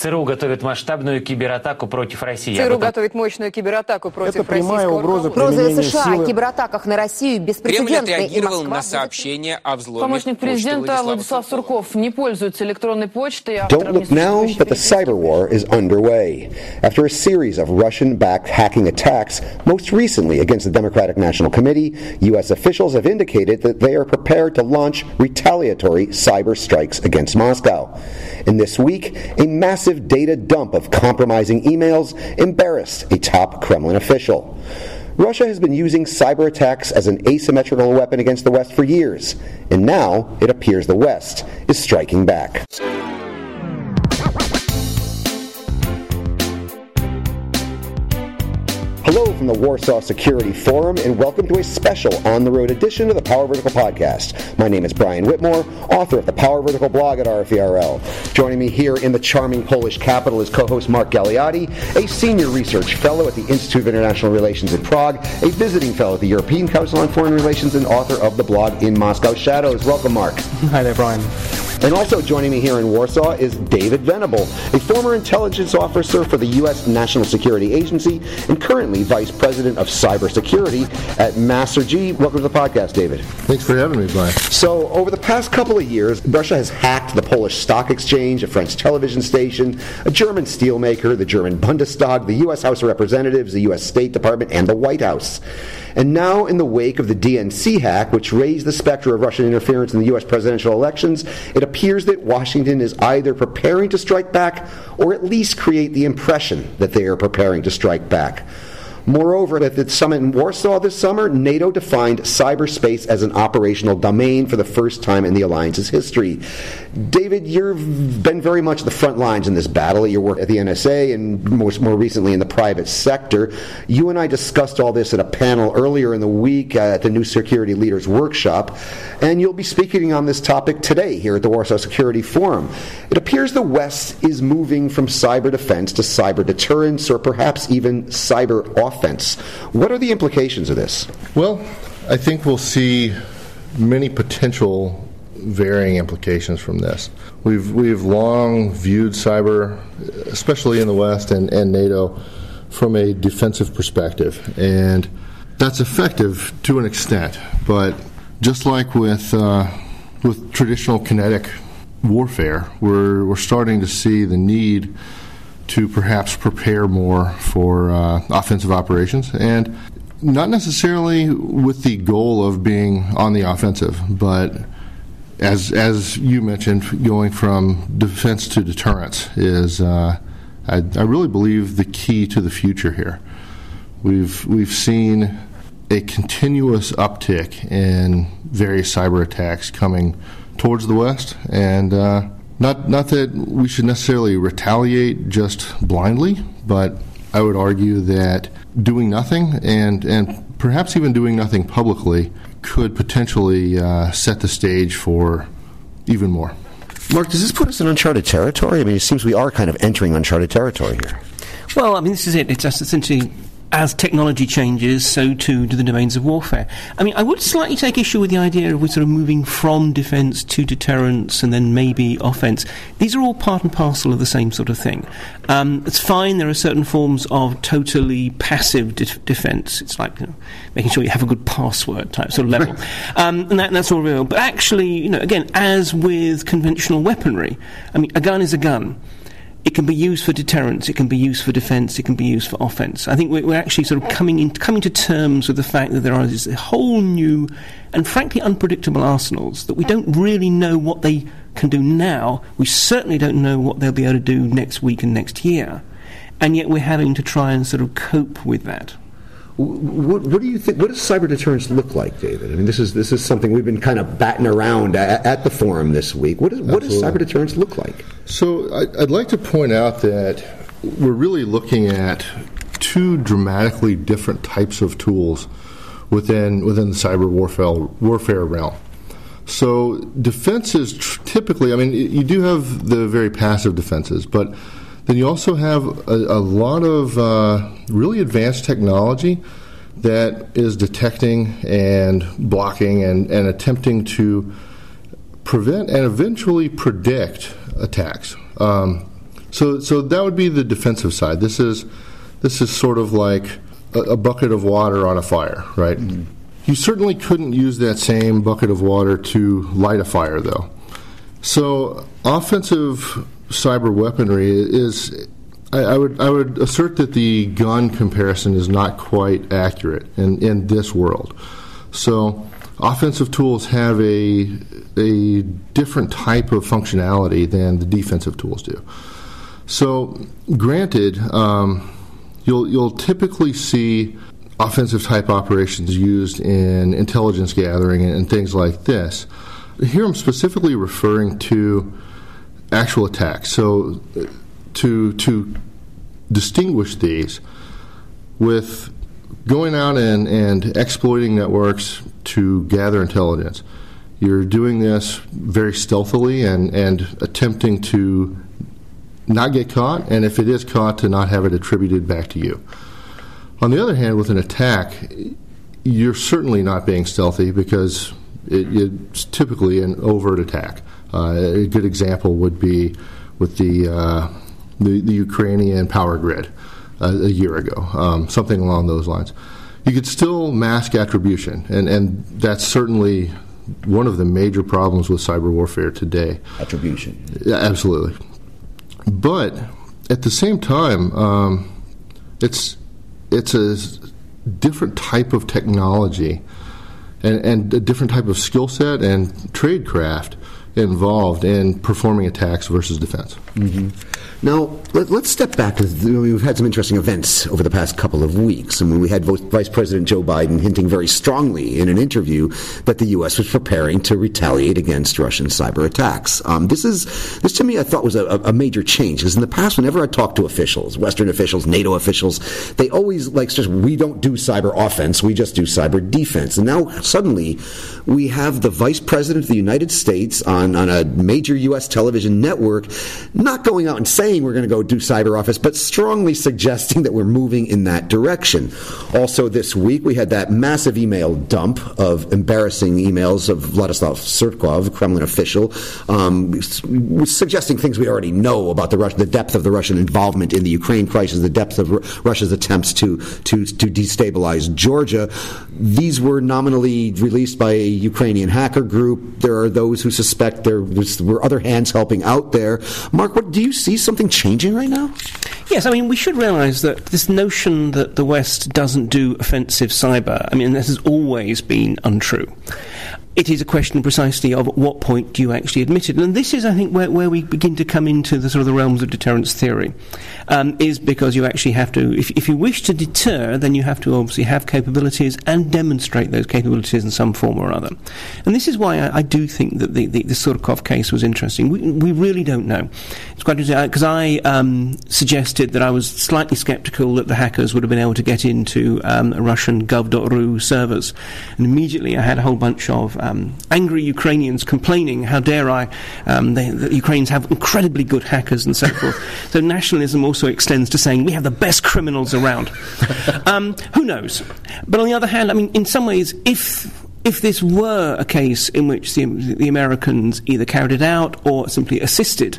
ЦРУ готовит масштабную кибератаку против России. ЦРУ готовит мощную кибератаку против российского угроза США о кибератаках на Россию беспрецедентная. Кремль отреагировал на сообщение о взломе. Помощник президента Владислав Сурков не пользуется электронной почтой. Don't look now, but the cyber war is underway. After a series of Russian-backed hacking attacks, most recently against the Democratic National Committee, U.S. officials have indicated that they are prepared to launch retaliatory cyber strikes against Moscow. And this week, a massive data dump of compromising emails embarrassed a top Kremlin official. Russia has been using cyber attacks as an asymmetrical weapon against the West for years, and now it appears the West is striking back. Hello from the Warsaw Security Forum, and welcome to a special on-the-road edition of the Power Vertical Podcast. My name is Brian Whitmore, author of the Power Vertical blog at RFERL. Joining me here in the charming Polish capital is co-host Mark Galeotti, a senior research fellow at the Institute of International Relations in Prague, a visiting fellow at the European Council on Foreign Relations, and author of the blog In Moscow Shadows. Welcome, Mark. Hi there, Brian. And also joining me here in Warsaw is David Venable, a former intelligence officer for the U.S. National Security Agency and currently Vice President of Cybersecurity at Mastergy. Welcome to the podcast, David. Thanks for having me, Brian. So, over the past couple of years, Russia has hacked the Polish Stock Exchange, a French television station, a German steelmaker, the German Bundestag, the U.S. House of Representatives, the U.S. State Department, and the White House. And now, in the wake of the DNC hack, which raised the specter of Russian interference in the U.S. presidential elections, it appears that Washington is either preparing to strike back or at least create the impression that they are preparing to strike back. Moreover, at the summit in Warsaw this summer, NATO defined cyberspace as an operational domain for the first time in the alliance's history. David, you've been very much at the front lines in this battle. Your work at the NSA and more recently in the private sector. You and I discussed all this at a panel earlier in the week at the New Security Leaders Workshop, and you'll be speaking on this topic today here at the Warsaw Security Forum. It appears the West is moving from cyber defense to cyber deterrence, or perhaps even cyber offense. What are the implications of this? Well, I think we'll see many potential varying implications from this. We've long viewed cyber, especially in the West and NATO, from a defensive perspective, and that's effective to an extent. But just like with traditional kinetic warfare, we're starting to see the need to perhaps prepare more for offensive operations, and not necessarily with the goal of being on the offensive, but as you mentioned, going from defense to deterrence is, I really believe, the key to the future here. We've seen a continuous uptick in various cyber attacks coming towards the West, and not that we should necessarily retaliate just blindly, but I would argue that doing nothing and perhaps even doing nothing publicly could potentially set the stage for even more. Mark, does this put us in uncharted territory? I mean, it seems we are kind of entering uncharted territory here. Well, I mean, this is it. It's just essentially, as technology changes, so too do the domains of warfare. I mean, I would slightly take issue with the idea of we're sort of moving from defense to deterrence and then maybe offense. These are all part and parcel of the same sort of thing. It's fine. There are certain forms of totally passive defense. It's like, making sure you have a good password type sort of level. And that's all real. But actually, again, as with conventional weaponry, I mean, a gun is a gun. It can be used for deterrence, it can be used for defense, it can be used for offense. I think we're actually sort of coming to terms with the fact that there are this whole new and frankly unpredictable arsenals that we don't really know what they can do now. We certainly don't know what they'll be able to do next week and next year. And yet we're having to try and sort of cope with that. What do you think? What does cyber deterrence look like, David? I mean, this is something we've been kind of batting around at the forum this week. What does cyber deterrence look like? So I'd like to point out that we're really looking at two dramatically different types of tools within the cyber warfare realm. So defense is typically, I mean, you do have the very passive defenses, but then you also have a lot of really advanced technology that is detecting and blocking and attempting to prevent and eventually predict attacks. So that would be the defensive side. This is sort of like a bucket of water on a fire, right? Mm-hmm. You certainly couldn't use that same bucket of water to light a fire, though. So offensive cyber weaponry is, I would assert that the gun comparison is not quite accurate in this world. So offensive tools have a different type of functionality than the defensive tools do. So granted, you'll typically see offensive type operations used in intelligence gathering and things like this. Here I'm specifically referring to actual attacks. So to distinguish these with going out and exploiting networks to gather intelligence, you're doing this very stealthily and attempting to not get caught, and if it is caught, to not have it attributed back to you. On the other hand, with an attack, you're certainly not being stealthy because it's typically an overt attack. A good example would be with the Ukrainian power grid a year ago, something along those lines. You could still mask attribution, and that's certainly one of the major problems with cyber warfare today. Attribution. Yeah, absolutely. But at the same time, it's a different type of technology and a different type of skill set and tradecraft involved in performing attacks versus defense. Mm-hmm. Now, let's step back. We've had some interesting events over the past couple of weeks. I mean, we had Vice President Joe Biden hinting very strongly in an interview that the U.S. was preparing to retaliate against Russian cyber attacks. This to me, I thought was a major change, because in the past, whenever I talked to officials, Western officials, NATO officials, they always we don't do cyber offense, we just do cyber defense. And now suddenly we have the Vice President of the United States on a major U.S. television network not going out and saying we're going to go do cyber offense, but strongly suggesting that we're moving in that direction. Also this week, we had that massive email dump of embarrassing emails of Vladislav Surkov, Kremlin official, suggesting things we already know about the depth of the Russian involvement in the Ukraine crisis, the depth of Russia's attempts to destabilize Georgia. These were nominally released by a Ukrainian hacker group. There are those who suspect there were other hands helping out there. Mark, what do you see something changing right now? Yes, I mean, we should realise that this notion that the West doesn't do offensive cyber, I mean, this has always been untrue. It is a question precisely of at what point do you actually admit it. And this is, I think, where we begin to come into the sort of the realms of deterrence theory, is because you actually have to, if you wish to deter, then you have to obviously have capabilities and demonstrate those capabilities in some form or other. And this is why I do think that the Surkov case was interesting. We really don't know. It's quite interesting, because I suggested that I was slightly sceptical that the hackers would have been able to get into Russian gov.ru servers. And immediately I had a whole bunch of angry Ukrainians complaining, how dare I, the Ukrainians have incredibly good hackers and so forth. So nationalism also extends to saying we have the best criminals around. Who knows? But on the other hand, I mean, in some ways, if this were a case in which the Americans either carried it out or simply assisted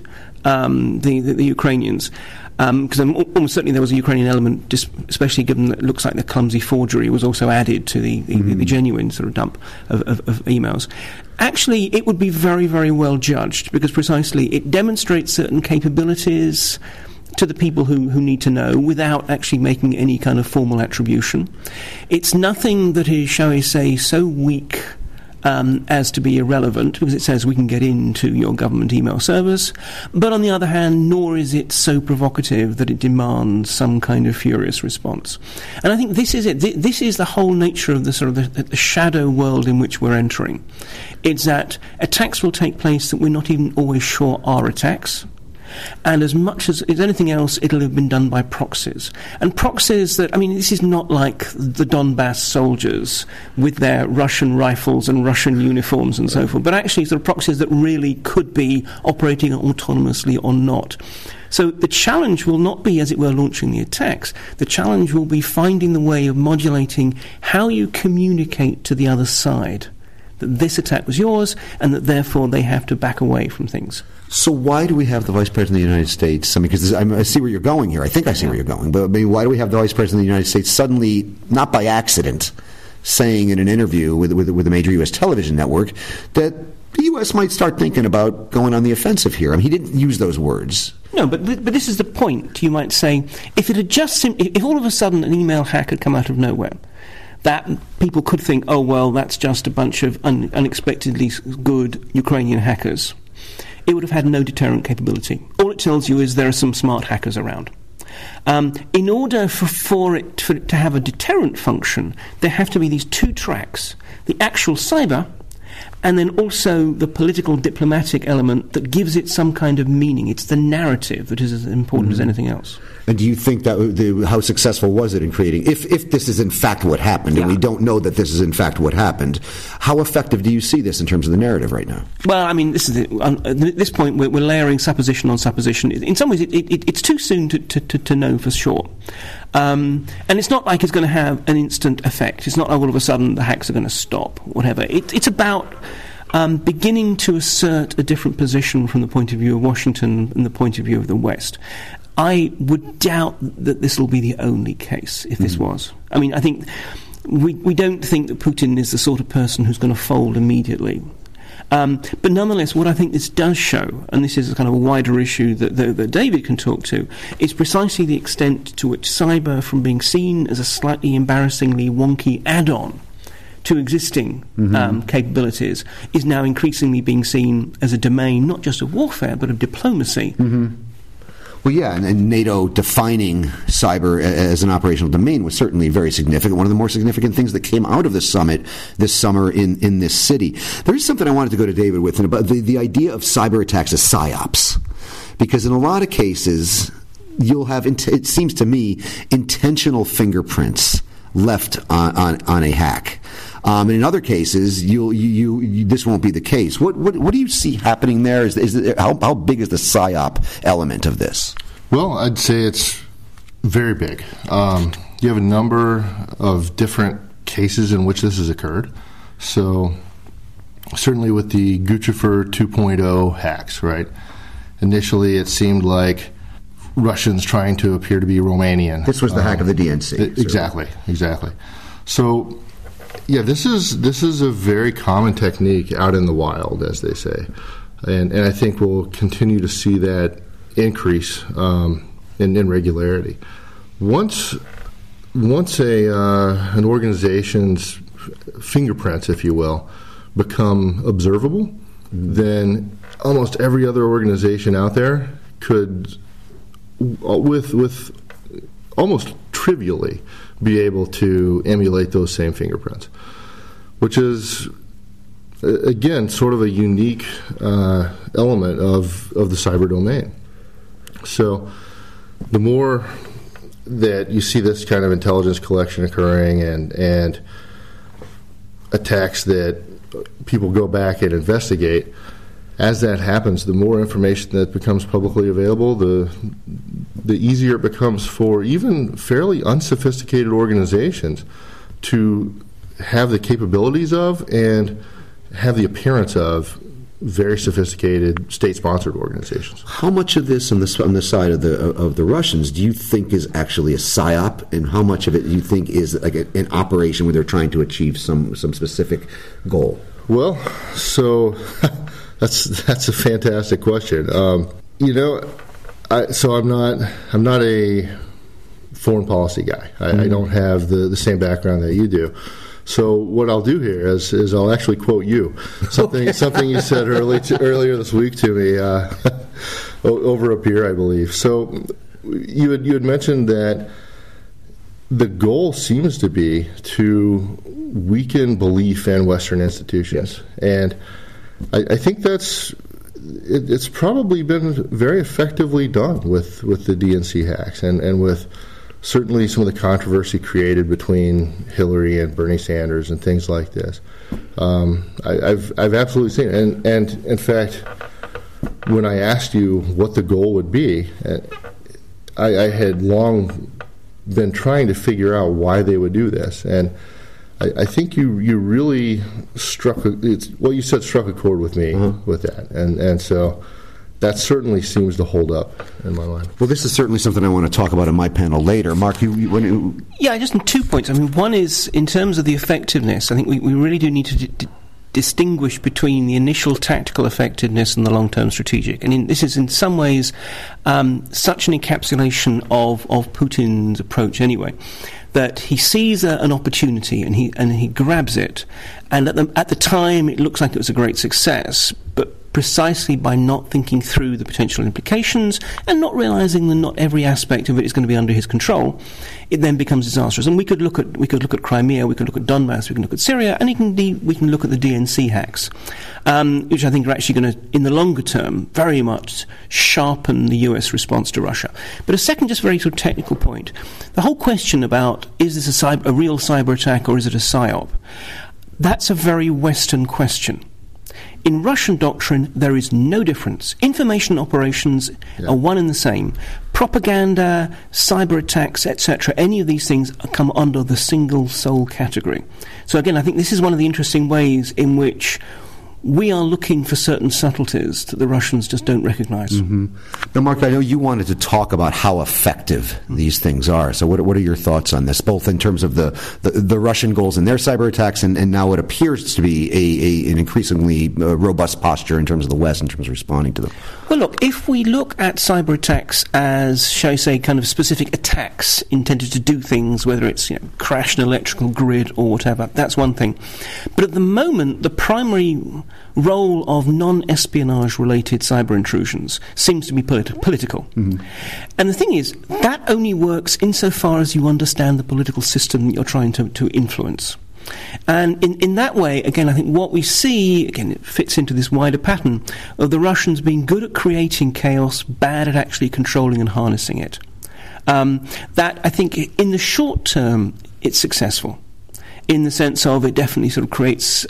the Ukrainians, because almost certainly there was a Ukrainian element, especially given that it looks like the clumsy forgery was also added to the genuine sort of dump of emails. Actually, it would be very, very well judged, because precisely it demonstrates certain capabilities to the people who need to know without actually making any kind of formal attribution. It's nothing that is, shall we say, so weak as to be irrelevant, because it says we can get into your government email servers, but on the other hand, nor is it so provocative that it demands some kind of furious response. And I think this is it. This is the whole nature of the sort of the shadow world in which we're entering. It's that attacks will take place that we're not even always sure are attacks. And as much as anything else, it'll have been done by proxies. And proxies that, I mean, this is not like the Donbass soldiers with their Russian rifles and Russian uniforms and so forth, but actually sort of proxies that really could be operating autonomously or not. So the challenge will not be, as it were, launching the attacks. The challenge will be finding the way of modulating how you communicate to the other side that this attack was yours, and that therefore they have to back away from things. So why do we have the Vice President of the United States? I mean, because I see where you're going here. I think I see where you're going. But I mean, why do we have the Vice President of the United States suddenly, not by accident, saying in an interview with a major U.S. television network that the U.S. might start thinking about going on the offensive here? I mean, he didn't use those words. No, but this is the point. You might say, if it had just if all of a sudden an email hack had come out of nowhere, that people could think, oh, well, that's just a bunch of unexpectedly good Ukrainian hackers. It would have had no deterrent capability. All it tells you is there are some smart hackers around. In order for it to have a deterrent function, there have to be these two tracks, the actual cyber and then also the political diplomatic element that gives it some kind of meaning. It's the narrative that is as important as anything else. And do you think that how successful was it in creating, if this is in fact what happened, and we don't know that this is in fact what happened, how effective do you see this in terms of the narrative right now? Well, I mean, this is it. At this point, we're layering supposition on supposition. In some ways, it's too soon to know for sure. And it's not like it's going to have an instant effect. It's not like all of a sudden the hacks are going to stop, whatever. It's about beginning to assert a different position from the point of view of Washington and the point of view of the West. I would doubt that this will be the only case if this was. I mean, I think we don't think that Putin is the sort of person who's going to fold immediately. But nonetheless, what I think this does show, and this is a kind of a wider issue that David can talk to, is precisely the extent to which cyber, from being seen as a slightly embarrassingly wonky add-on to existing capabilities, is now increasingly being seen as a domain not just of warfare, but of diplomacy. Well, yeah, and NATO defining cyber as an operational domain was certainly very significant. One of the more significant things that came out of the summit this summer in this city. There is something I wanted to go to David with, about the idea of cyber attacks as psyops. Because in a lot of cases, you'll have, it seems to me, intentional fingerprints left on a hack. And in other cases, this won't be the case. What do you see happening there? How big is the psyop element of this? Well, I'd say it's very big. You have a number of different cases in which this has occurred. So certainly with the Guccifer 2.0 hacks, right? Initially, it seemed like Russians trying to appear to be Romanian. This was the hack of the DNC. Exactly. So, yeah, this is a very common technique out in the wild, as they say, and I think we'll continue to see that increase in regularity. Once an organization's fingerprints, if you will, become observable, then almost every other organization out there could, with almost trivially, be able to emulate those same fingerprints, which is, again, sort of a unique element of the cyber domain. So the more that you see this kind of intelligence collection occurring and attacks that people go back and investigate, as that happens, the more information that becomes publicly available, the easier it becomes for even fairly unsophisticated organizations to have the capabilities of and have the appearance of very sophisticated state-sponsored organizations. How much of this on the side of the Russians do you think is actually a psyop, and how much of it do you think is like an operation where they're trying to achieve some specific goal? Well, so that's a fantastic question. I'm not a foreign policy guy. I don't have the same background that you do. So what I'll do here is I'll actually quote you something you said earlier this week to me over a beer, I believe. So you had mentioned that the goal seems to be to weaken belief in Western institutions, and I think it's probably been very effectively done with the DNC hacks and with certainly some of the controversy created between Hillary and Bernie Sanders and things like this. I've absolutely seen it. And in fact, when I asked you what the goal would be, I had long been trying to figure out why they would do this. And I think you really struck what you said struck a chord with me with that, and so that certainly seems to hold up in my mind. Well, this is certainly something I want to talk about in my panel later. Mark, Yeah, just in 2 points. I mean, one is in terms of the effectiveness. I think we really do need to distinguish between the initial tactical effectiveness and the long-term strategic. And this is in some ways such an encapsulation of Putin's approach anyway, that he sees an opportunity and he grabs it, and at the time it looks like it was a great success, but precisely by not thinking through the potential implications and not realizing that not every aspect of it is going to be under his control, it then becomes disastrous. And we could look at Crimea, we could look at Donbass, we can look at Syria, and we can look at the DNC hacks, which I think are actually going to, in the longer term, very much sharpen the US response to Russia. But a second, just very sort of technical point: the whole question about is this a real cyber attack or is it a psyop? That's a very Western question. In Russian doctrine, there is no difference. Information operations are one and the same. Propaganda, cyber attacks, etc., any of these things come under the single sole category. So again, I think this is one of the interesting ways in which we are looking for certain subtleties that the Russians just don't recognize. Mm-hmm. Now, Mark, I know you wanted to talk about how effective these things are. So what are your thoughts on this, both in terms of the Russian goals and their cyber attacks, and now what appears to be an increasingly robust posture in terms of the West in terms of responding to them? Well, look, if we look at cyber attacks as, shall we say, kind of specific attacks intended to do things, whether it's crash an electrical grid or whatever, that's one thing. But at the moment, the primary role of non-espionage related cyber intrusions seems to be political. Mm-hmm. And the thing is, that only works insofar as you understand the political system that you're trying to influence. And in that way, again, I think what we see, again, it fits into this wider pattern of the Russians being good at creating chaos, bad at actually controlling and harnessing it. That, I think, in the short term, it's successful, in the sense of it definitely sort of creates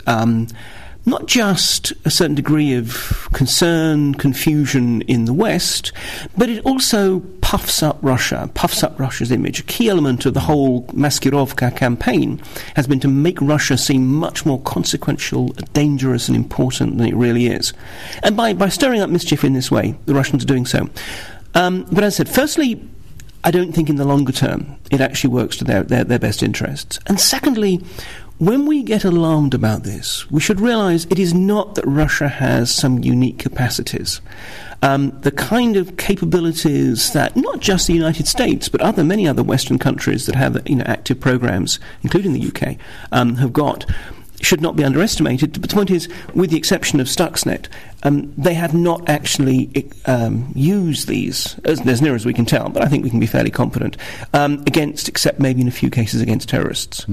not just a certain degree of concern, confusion in the West, but it also puffs up Russia's image. A key element of the whole Maskirovka campaign has been to make Russia seem much more consequential, dangerous and important than it really is. And by stirring up mischief in this way, the Russians are doing so. But as I said, firstly, I don't think in the longer term it actually works to their best interests. And secondly, when we get alarmed about this, we should realize it is not that Russia has some unique capacities. The kind of capabilities that not just the United States, but many other Western countries that have active programs, including the UK, have got, should not be underestimated. But the point is, with the exception of Stuxnet, they have not actually used these, as near as we can tell, but I think we can be fairly confident, except maybe in a few cases against terrorists.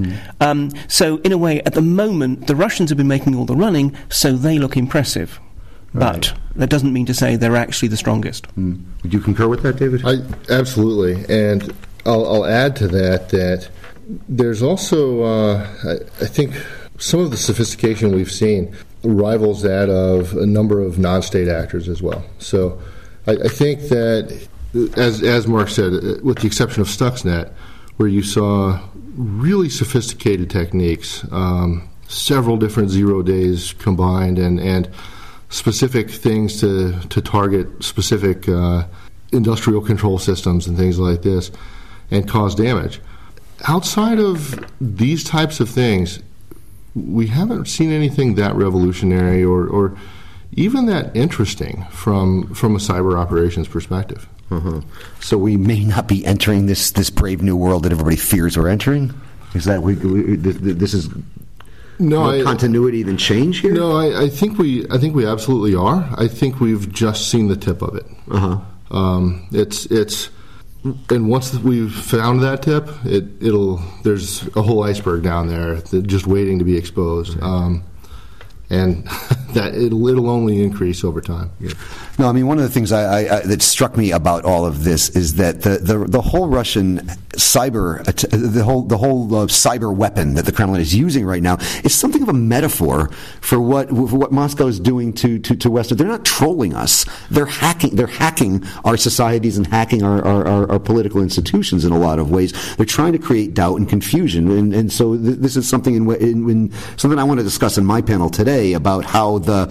So in a way, at the moment, the Russians have been making all the running, so they look impressive. But that doesn't mean to say they're actually the strongest. Would you concur with that, David? Absolutely. And I'll add to that there's also, I think, some of the sophistication we've seen rivals that of a number of non-state actors as well. So I think that, as Mark said, with the exception of Stuxnet, where you saw really sophisticated techniques, several different 0 days combined, and specific things to target specific industrial control systems and things like this and cause damage. Outside of these types of things, we haven't seen anything that revolutionary or even that interesting from a cyber operations perspective. So we may not be entering this brave new world that everybody fears we're entering? Is that this is more continuity than change here? No, I think we absolutely are. I think we've just seen the tip of it. And once we've found that tip, there's a whole iceberg down there just waiting to be exposed. And that it'll only increase over time. Yeah. No, I mean, one of the things that struck me about all of this is that the whole Russian cyber, the whole cyber weapon that the Kremlin is using right now is something of a metaphor for what Moscow is doing to West. They're not trolling us. They're hacking our societies and hacking our political institutions in a lot of ways. They're trying to create doubt and confusion, and so this is something something I want to discuss in my panel today about how the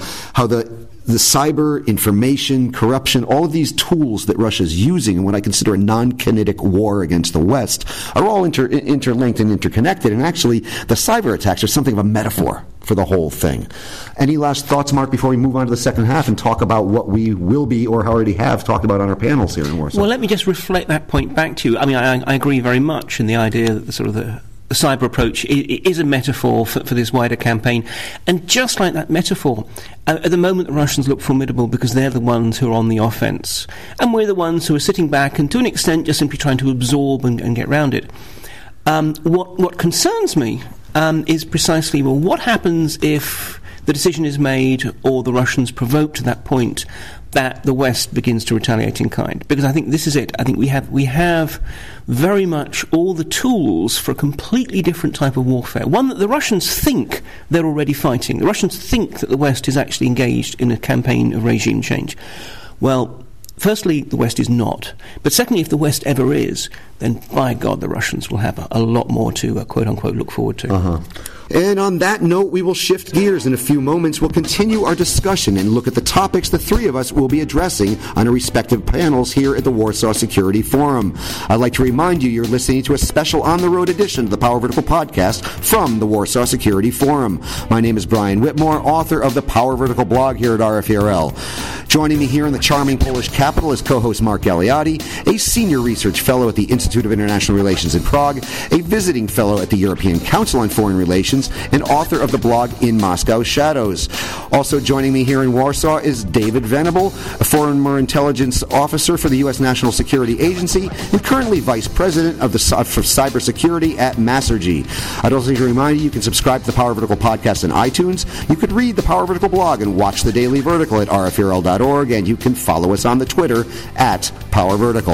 cyber, information, corruption, all of these tools that Russia is using in what I consider a non-kinetic war against the West are all interlinked and interconnected, and actually the cyber attacks are something of a metaphor for the whole thing. Any last thoughts, Mark, before we move on to the second half and talk about what we will be or already have talked about on our panels here in Warsaw? Well, let me just reflect that point back to you. I mean, I agree very much in the idea that the cyber approach is a metaphor for this wider campaign. And just like that metaphor, at the moment the Russians look formidable because they're the ones who are on the offense. And we're the ones who are sitting back and to an extent just simply trying to absorb and get round it. What concerns me is precisely, well, what happens if the decision is made or the Russians provoke to that point that the West begins to retaliate in kind? Because I think this is it. I think we have very much all the tools for a completely different type of warfare, one that the Russians think they're already fighting. The Russians think that the West is actually engaged in a campaign of regime change. Well, firstly, the West is not. But secondly, if the West ever is, then by God, the Russians will have a lot more to, quote-unquote, look forward to. Uh-huh. And on that note, we will shift gears in a few moments. We'll continue our discussion and look at the topics the three of us will be addressing on our respective panels here at the Warsaw Security Forum. I'd like to remind you you're listening to a special on-the-road edition of the Power Vertical podcast from the Warsaw Security Forum. My name is Brian Whitmore, author of the Power Vertical blog here at RFERL. Joining me here in the charming Polish capital is co-host Mark Galeotti, a senior research fellow at the Institute of International Relations in Prague, a visiting fellow at the European Council on Foreign Relations, and author of the blog In Moscow's Shadows. Also joining me here in Warsaw is David Venable, a former intelligence officer for the U.S. National Security Agency and currently vice president of for cybersecurity at Masergy. I'd also like to remind you can subscribe to the Power Vertical podcast on iTunes. You could read the Power Vertical blog and watch the Daily Vertical at rferl.org, and you can follow us on the Twitter at Power Vertical.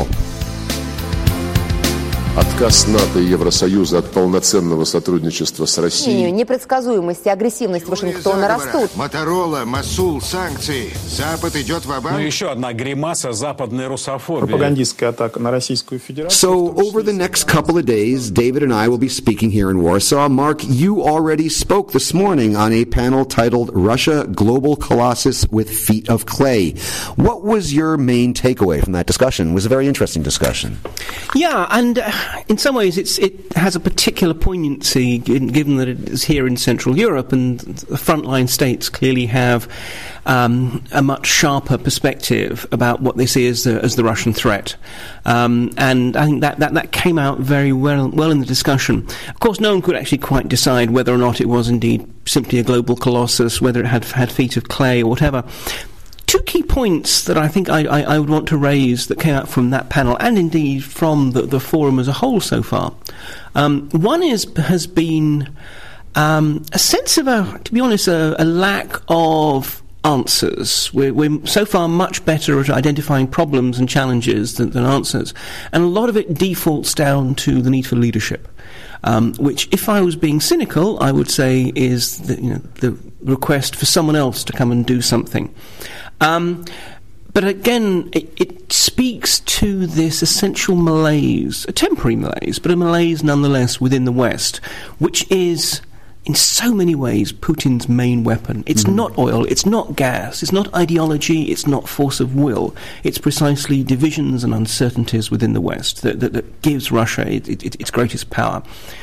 Отказ НАТО и Евросоюза от полноценного сотрудничества с Россией. Непредсказуемость и агрессивность Вашингтона растут. Моторола, Масул, санкции. Запад идет в-банк. Ну еще одна гримаса западной русофобии. Пропагандистская атака на Российскую Федерацию. So, over the next couple of days, David and I will be speaking here in Warsaw. Mark, you already spoke this morning on a panel titled Russia, Global Colossus with Feet of Clay. What was your main takeaway from that discussion? It was a very interesting discussion. Yeah, and in some ways it has a particular poignancy given that it is here in Central Europe, and the frontline states clearly have a much sharper perspective about what they see as the Russian threat. And I think that came out very well in the discussion. Of course, no one could actually quite decide whether or not it was indeed simply a global colossus, whether it had feet of clay or whatever. Two key points that I think I would want to raise that came out from that panel, and indeed from the forum as a whole so far. One has been a sense of, to be honest, a lack of answers. We're so far much better at identifying problems and challenges than answers, and a lot of it defaults down to the need for leadership. Which, if I was being cynical, I would say is the request for someone else to come and do something. But again, it speaks to this essential malaise, a temporary malaise, but a malaise nonetheless within the West, which is, in so many ways, Putin's main weapon. It's not oil, it's not gas, it's not ideology, it's not force of will. It's precisely divisions and uncertainties within the West that gives Russia its greatest power.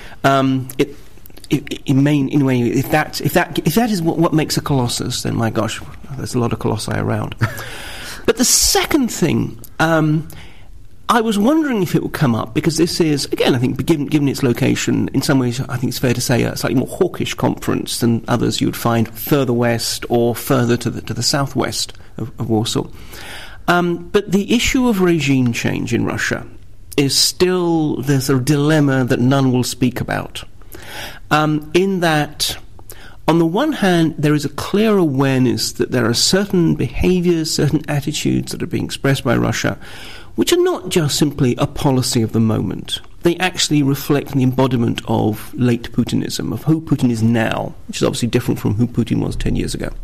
In a way, if that is what makes a colossus, then my gosh, there's a lot of colossi around. But the second thing, I was wondering if it would come up, because this is, again, I think, given its location, in some ways, I think it's fair to say a slightly more hawkish conference than others you would find further west or further to the southwest of Warsaw. But the issue of regime change in Russia is still, there's a dilemma that none will speak about. In that, On the one hand, there is a clear awareness that there are certain behaviors, certain attitudes that are being expressed by Russia, which are not just simply a policy of the moment. They actually reflect the embodiment of late Putinism, of who Putin is now, which is obviously different from who Putin was 10 years ago.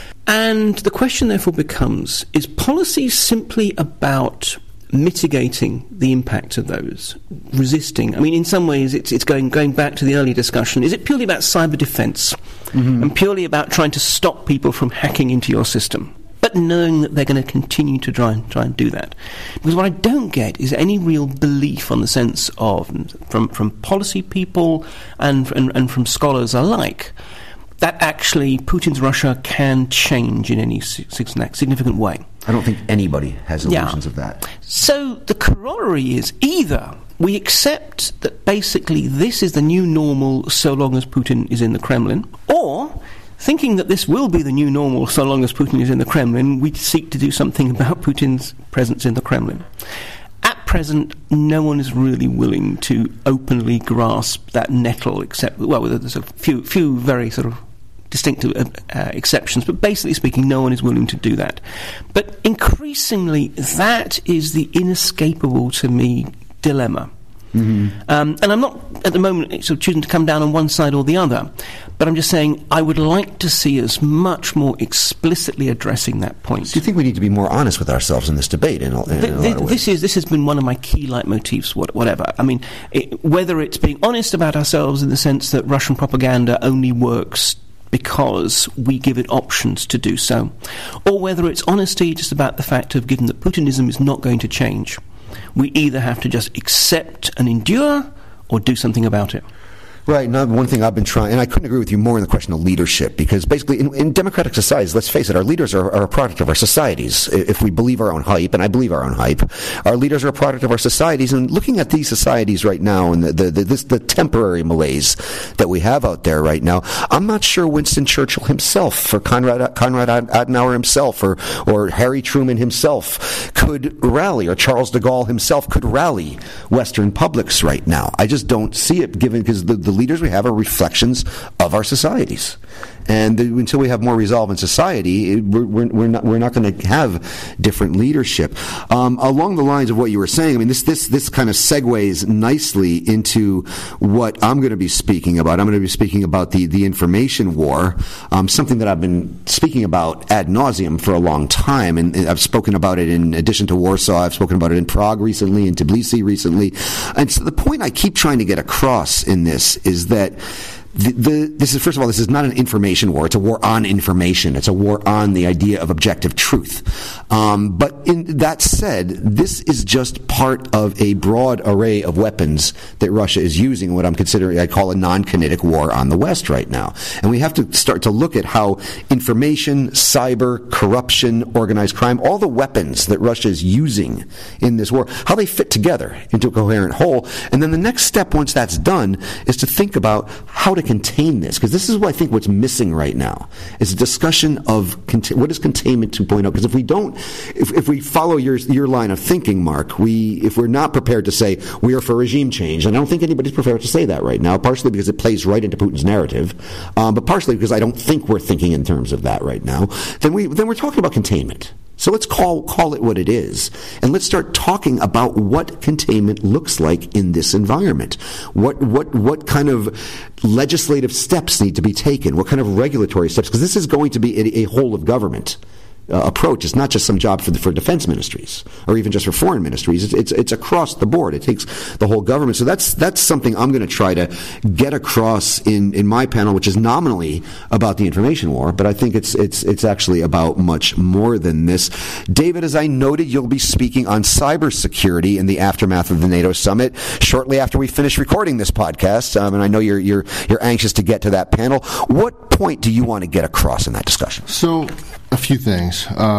And the question therefore becomes, is policy simply about mitigating the impact of those, resisting? I mean, in some ways, it's going back to the earlier discussion. Is it purely about cyber defense and purely about trying to stop people from hacking into your system, but knowing that they're going to continue to try and do that? Because what I don't get is any real belief on the sense of, from policy people and from scholars alike, that actually Putin's Russia can change in any significant way. I don't think anybody has illusions of that. So the corollary is either we accept that basically this is the new normal so long as Putin is in the Kremlin, or thinking that this will be the new normal so long as Putin is in the Kremlin, we seek to do something about Putin's presence in the Kremlin. At present, no one is really willing to openly grasp that nettle, except, well, there's a few very sort of distinctive exceptions, but basically speaking, no one is willing to do that. But increasingly, that is the inescapable, to me, dilemma. And I'm not, at the moment, sort of choosing to come down on one side or the other, but I'm just saying I would like to see us much more explicitly addressing that point. Do you think we need to be more honest with ourselves in this debate? This has been one of my key leitmotifs, whatever. I mean, whether it's being honest about ourselves in the sense that Russian propaganda only works because we give it options to do so, or whether it's honesty just about the fact of, given that Putinism is not going to change, we either have to just accept and endure or do something about it. Right. Now, one thing I've been trying, and I couldn't agree with you more in the question of leadership, because basically in democratic societies, let's face it, our leaders are a product of our societies. If we believe our own hype, and I believe our own hype, our leaders are a product of our societies. And looking at these societies right now and the temporary malaise that we have out there right now, I'm not sure Winston Churchill himself, or Konrad Adenauer himself, or Harry Truman himself could rally, or Charles de Gaulle himself could rally Western publics right now. I just don't see it, given because the leaders we have are reflections of our societies, and until we have more resolve in society, we're not going to have different leadership. Along the lines of what you were saying, I mean, this kind of segues nicely into what I'm going to be speaking about. I'm going to be speaking about the information war, something that I've been speaking about ad nauseum for a long time, and I've spoken about it in addition to Warsaw. I've spoken about it in Prague recently, in Tbilisi recently, and so the point I keep trying to get across in this is that this is, first of all, this is not an information war. It's a war on information. It's a war on the idea of objective truth. But in that said, this is just part of a broad array of weapons that Russia is using, what I call a non-kinetic war on the West right now. And we have to start to look at how information, cyber, corruption, organized crime, all the weapons that Russia is using in this war, how they fit together into a coherent whole. And then the next step, once that's done, is to think about how to contain this, because this is what I think what's missing right now is a discussion of what is containment 2.0. Because if we don't, if we follow your line of thinking, Mark, if we're not prepared to say we are for regime change, and I don't think anybody's prepared to say that right now, partially because it plays right into Putin's narrative, but partially because I don't think we're thinking in terms of that right now, then we're talking about containment. So let's call it what it is, and let's start talking about what containment looks like in this environment. What kind of legislative steps need to be taken? What kind of regulatory steps? Because this is going to be a whole of government approach. It's not just some job for defense ministries or even just for foreign ministries. It's across the board. It takes the whole government. So that's something I'm going to try to get across in my panel, which is nominally about the information war, but I think it's actually about much more than this. David, as I noted, you'll be speaking on cybersecurity in the aftermath of the NATO summit shortly after we finish recording this podcast, and I know you're anxious to get to that panel. What point do you want to get across in that discussion? So, a few things.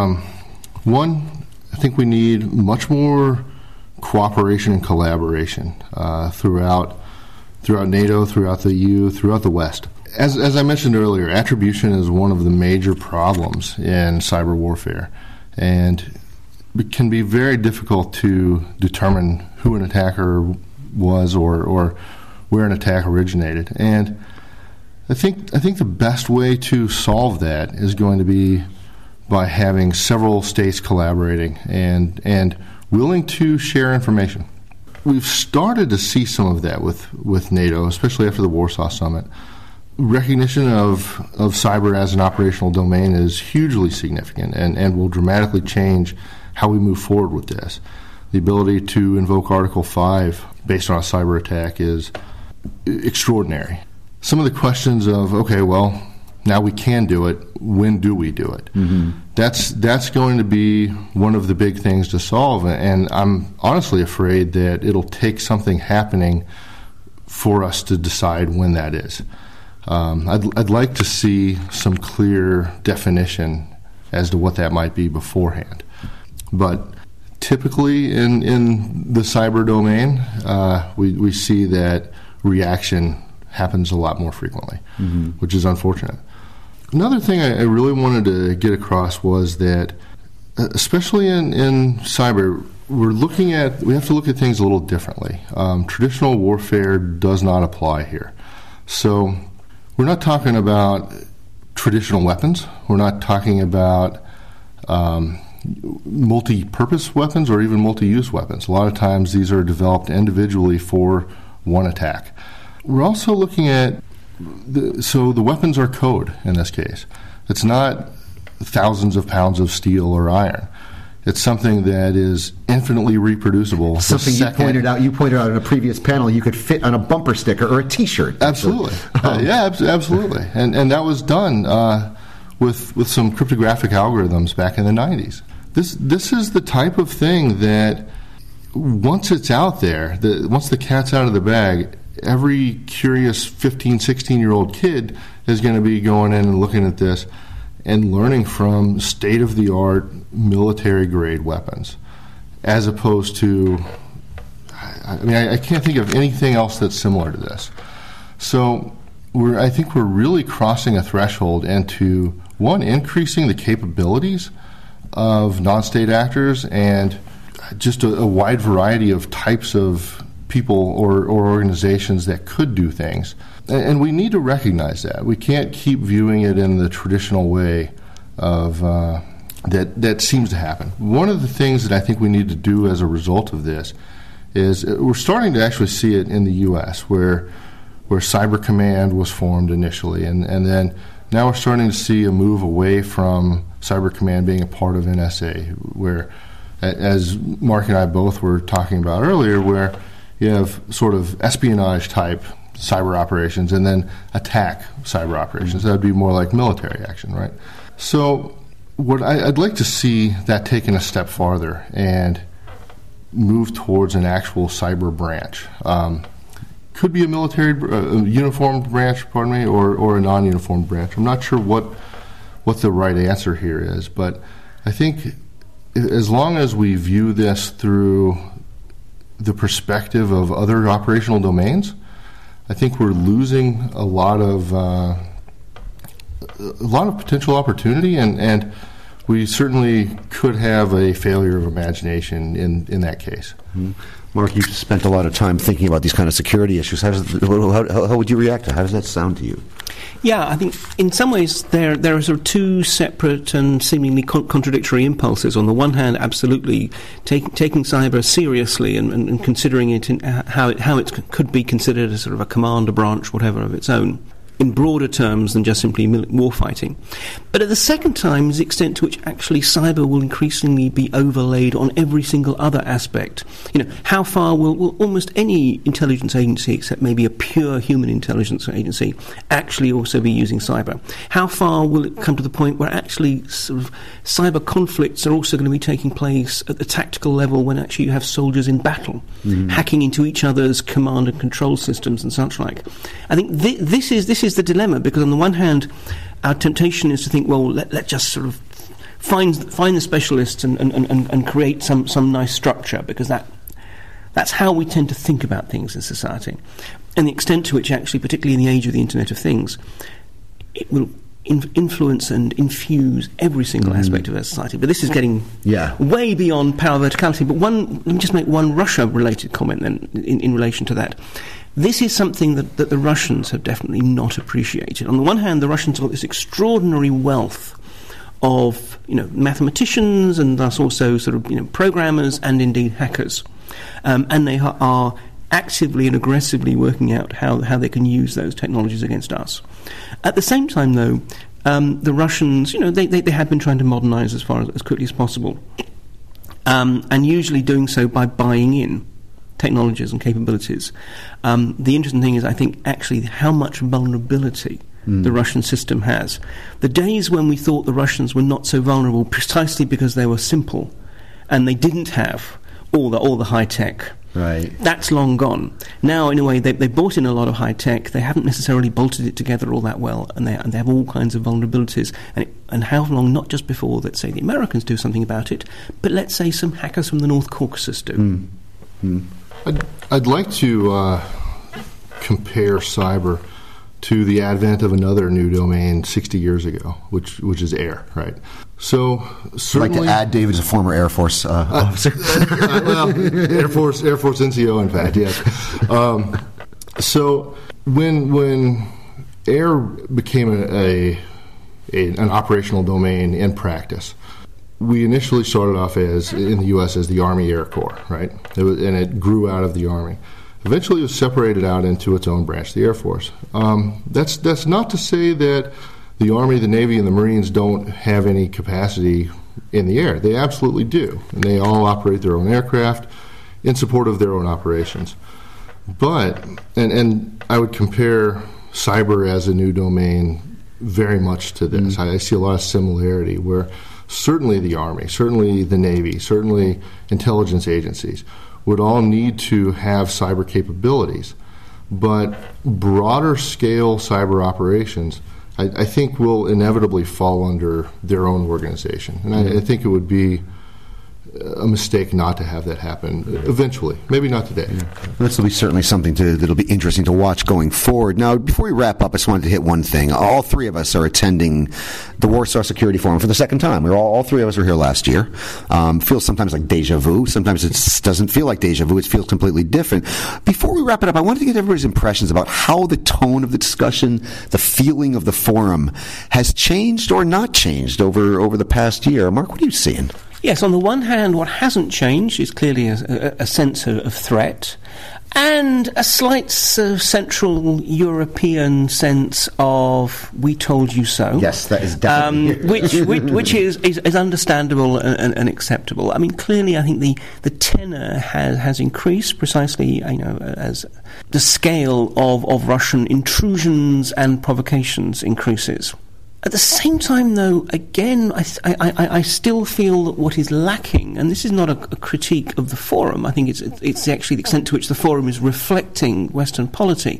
One, I think we need much more cooperation and collaboration throughout NATO, throughout the EU, throughout the West. As I mentioned earlier, attribution is one of the major problems in cyber warfare, and it can be very difficult to determine who an attacker was or where an attack originated. And I think the best way to solve that is going to be by having several states collaborating and willing to share information. We've started to see some of that with NATO, especially after the Warsaw Summit. Recognition of cyber as an operational domain is hugely significant and will dramatically change how we move forward with this. The ability to invoke Article 5 based on a cyber attack is extraordinary. Some of the questions of, okay, well, now we can do it, when do we do it? Mm-hmm. That's going to be one of the big things to solve, and I'm honestly afraid that it'll take something happening for us to decide when that is. I'd like to see some clear definition as to what that might be beforehand. But typically in the cyber domain, we see that reaction happens a lot more frequently, mm-hmm. which is unfortunate. Another thing I really wanted to get across was that, especially in cyber, we have to look at things a little differently. Traditional warfare does not apply here. So we're not talking about traditional weapons. We're not talking about multi-purpose weapons or even multi-use weapons. A lot of times these are developed individually for one attack. We're also looking at the weapons are code in this case. It's not thousands of pounds of steel or iron. It's something that is infinitely reproducible. Something you pointed out in a previous panel you could fit on a bumper sticker or a T-shirt. Absolutely. Absolutely. And that was done with some cryptographic algorithms back in the 90s. This is the type of thing that once it's out there, once the cat's out of the bag, every curious 15, 16-year-old kid is going to be going in and looking at this and learning from state-of-the-art military-grade weapons, as opposed to, I can't think of anything else that's similar to this. So I think we're really crossing a threshold into, one, increasing the capabilities of non-state actors and just a wide variety of types of people or organizations that could do things. And we need to recognize that. We can't keep viewing it in the traditional way of that seems to happen. One of the things that I think we need to do as a result of this is we're starting to actually see it in the U.S. where Cyber Command was formed initially, and then now we're starting to see a move away from Cyber Command being a part of NSA, where, as Mark and I both were talking about earlier, where you have sort of espionage-type cyber operations and then attack cyber operations. That would be more like military action, right? So what I'd like to see that taken a step farther and move towards an actual cyber branch. Could be a military, uniformed branch, or a non-uniformed branch. I'm not sure what the right answer here is, but I think as long as we view this through the perspective of other operational domains, I think we're losing a lot of potential opportunity, and we certainly could have a failure of imagination in that case. Mm-hmm. Mark, you've spent a lot of time thinking about these kind of security issues. How would you react to it? How does that sound to you? Yeah, I think in some ways there are sort of two separate and seemingly contradictory impulses. On the one hand, absolutely taking cyber seriously and considering it in how it could be considered as sort of a command, a branch, whatever of its own, in broader terms than just simply warfighting. But at the second time is the extent to which actually cyber will increasingly be overlaid on every single other aspect. How far will almost any intelligence agency, except maybe a pure human intelligence agency, actually also be using cyber? How far will it come to the point where actually sort of cyber conflicts are also going to be taking place at the tactical level when actually you have soldiers in battle, hacking into each other's command and control systems and such like? I think this is the dilemma, because on the one hand, our temptation is to think, well, let's just sort of find the specialists and create some nice structure, because that's how we tend to think about things in society. And the extent to which actually, particularly in the age of the Internet of Things, it will influence and infuse every single aspect of our society. But this is getting way beyond power verticality. But let me just make one Russia-related comment then in relation to that. this is something that the Russians have definitely not appreciated. On the one hand, the Russians have got this extraordinary wealth of mathematicians and thus also sort of programmers and indeed hackers, and they are actively and aggressively working out how they can use those technologies against us. At the same time, though, the Russians, they have been trying to modernize as quickly as possible, and usually doing so by buying in technologies and capabilities. The interesting thing is, I think, actually how much vulnerability the Russian system has. The days when we thought the Russians were not so vulnerable precisely because they were simple and they didn't have all the high tech. Right. That's long gone. Now, in a way, they bought in a lot of high tech. They haven't necessarily bolted it together all that well, and they have all kinds of vulnerabilities. And how long? Not just before, let's say, the Americans do something about it, but let's say some hackers from the North Caucasus do. I'd like to compare cyber to the advent of another new domain 60 years ago, which is air, right? So certainly, I'd like to add, David's a former Air Force officer. Well, Air Force NCO, in fact, yes. So when air became an operational domain in practice, we initially started off in the U.S. as the Army Air Corps, right? And it grew out of the Army. Eventually, it was separated out into its own branch, the Air Force. That's not to say that the Army, the Navy, and the Marines don't have any capacity in the air. They absolutely do, and they all operate their own aircraft in support of their own operations. But, and I would compare cyber as a new domain very much to this. I see a lot of similarity where certainly the Army, certainly the Navy, certainly intelligence agencies would all need to have cyber capabilities. But broader scale cyber operations, I think, will inevitably fall under their own organization. And I think it would be a mistake not to have that happen eventually. Maybe not today. This will be certainly something that'll be interesting to watch going forward. Now, before we wrap up, I just wanted to hit one thing. All three of us are attending the Warsaw Security Forum for the second time. All three of us were here last year. Feels sometimes like deja vu. Sometimes it doesn't feel like deja vu. It feels completely different. Before we wrap it up, I wanted to get everybody's impressions about how the tone of the discussion, the feeling of the forum, has changed or not changed over the past year. Mark, what are you seeing? Yes, on the one hand, what hasn't changed is clearly a sense of threat and a slight Central European sense of "we told you so." Yes, that is definitely which is understandable and acceptable. I mean, clearly, I think the tenor has increased precisely, as the scale of Russian intrusions and provocations increases. At the same time, though, again, I still feel that what is lacking, and this is not a critique of the forum, I think it's actually the extent to which the forum is reflecting Western polity,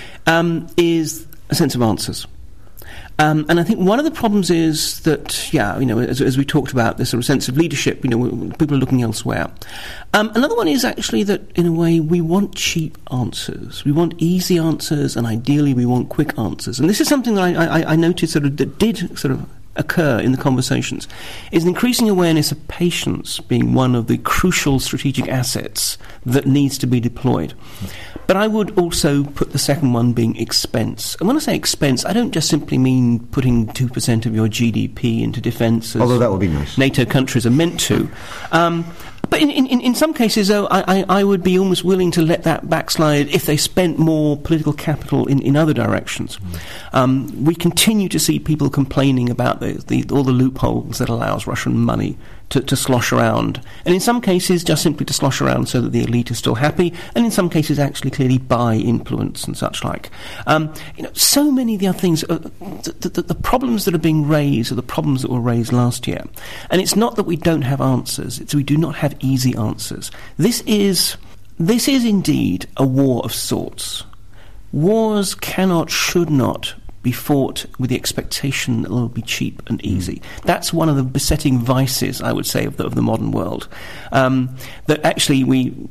is a sense of answers. And I think one of the problems is that, as we talked about, this sort of sense of leadership, people are looking elsewhere. Another one is actually that, in a way, we want cheap answers. We want easy answers, and ideally we want quick answers. And this is something that I noticed that did occur in the conversations, is an increasing awareness of patience being one of the crucial strategic assets that needs to be deployed. But I would also put the second one being expense. And when I say expense, I don't just simply mean putting 2% of your GDP into defence, as although that would be nice. NATO countries are meant to. But in some cases, though, I would be almost willing to let that backslide if they spent more political capital in other directions. We continue to see people complaining about all the loopholes that allows Russian money to slosh around. And in some cases, just simply to slosh around so that the elite is still happy, and in some cases, actually clearly buy influence and such like. So many of the other things, the problems that are being raised are the problems that were raised last year. And it's not that we don't have answers, it's we do not have easy answers. This is indeed a war of sorts. Wars cannot, should not be fought with the expectation that they'll be cheap and easy. That's one of the besetting vices, I would say, of the modern world. That actually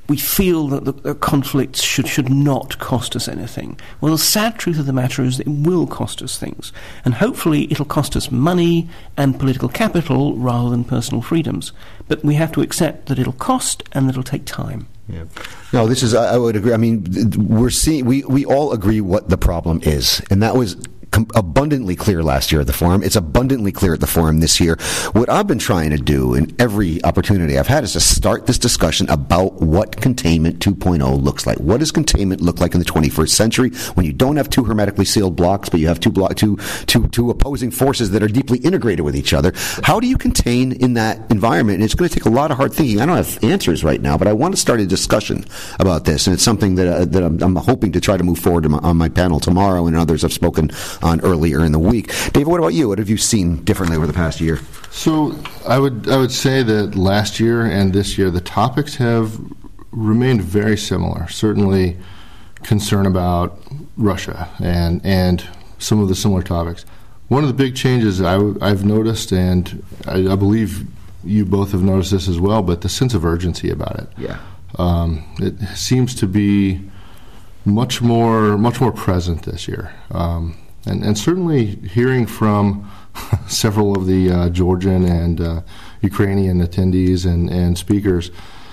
we feel that the conflicts should not cost us anything. Well, the sad truth of the matter is that it will cost us things. And hopefully it'll cost us money and political capital rather than personal freedoms. But we have to accept that it'll cost and that it'll take time. Yeah. No, this is, I would agree. I mean, we all agree what the problem is. And that was abundantly clear last year at the forum. It's abundantly clear at the forum this year. What I've been trying to do in every opportunity I've had is to start this discussion about what Containment 2.0 looks like. What does containment look like in the 21st century when you don't have two hermetically sealed blocks, but you have two opposing forces that are deeply integrated with each other? How do you contain in that environment? And it's going to take a lot of hard thinking. I don't have answers right now, but I want to start a discussion about this, and it's something that I'm hoping to try to move forward on my panel tomorrow, and others have spoken on earlier in the week. David, what about you? What have you seen differently over the past year? So I would say that last year and this year the topics have remained very similar. Certainly concern about Russia and some of the similar topics. One of the big changes I've noticed, and I believe you both have noticed this as well, but the sense of urgency about it. Yeah. It seems to be much more present this year. And certainly hearing from several of the Georgian and Ukrainian attendees and speakers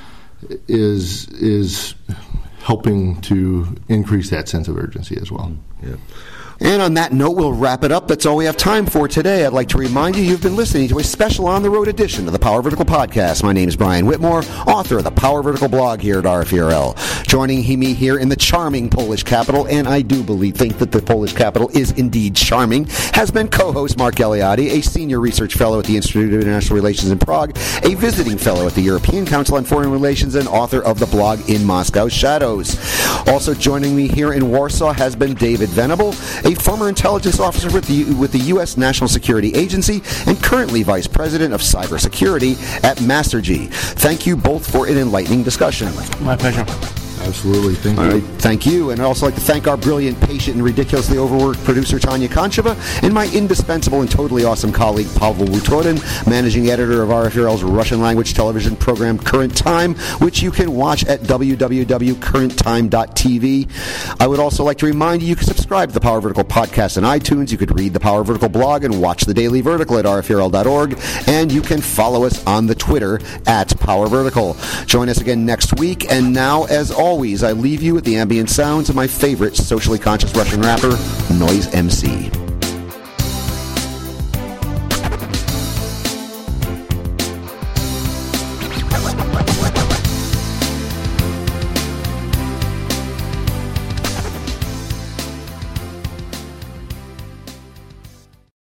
is helping to increase that sense of urgency as well. Yeah. And on that note, we'll wrap it up. That's all we have time for today. I'd like to remind you, you've been listening to a special on-the-road edition of the Power Vertical Podcast. My name is Brian Whitmore, author of the Power Vertical blog here at RFERL. Joining me here in the charming Polish capital, and I do think that the Polish capital is indeed charming, has been co-host Mark Galeotti, a senior research fellow at the Institute of International Relations in Prague, a visiting fellow at the European Council on Foreign Relations, and author of the blog In Moscow's Shadows. Also joining me here in Warsaw has been David Venable, a former intelligence officer with the U.S. National Security Agency and currently Vice President of Cybersecurity at Mastergy. Thank you both for an enlightening discussion. My pleasure. Absolutely. Thank you. All right, thank you. And I'd also like to thank our brilliant, patient, and ridiculously overworked producer, Tanya Koncheva, and my indispensable and totally awesome colleague, Pavel Wutorin, managing editor of RFERL's Russian-language television program, Current Time, which you can watch at www.currenttime.tv. I would also like to remind you can subscribe to the Power Vertical podcast on iTunes. You could read the Power Vertical blog and watch the Daily Vertical at rferl.org. And you can follow us on the Twitter at Power Vertical. Join us again next week. And now, as always, I leave you with the ambient sounds of my favorite socially conscious Russian rapper, Noise MC.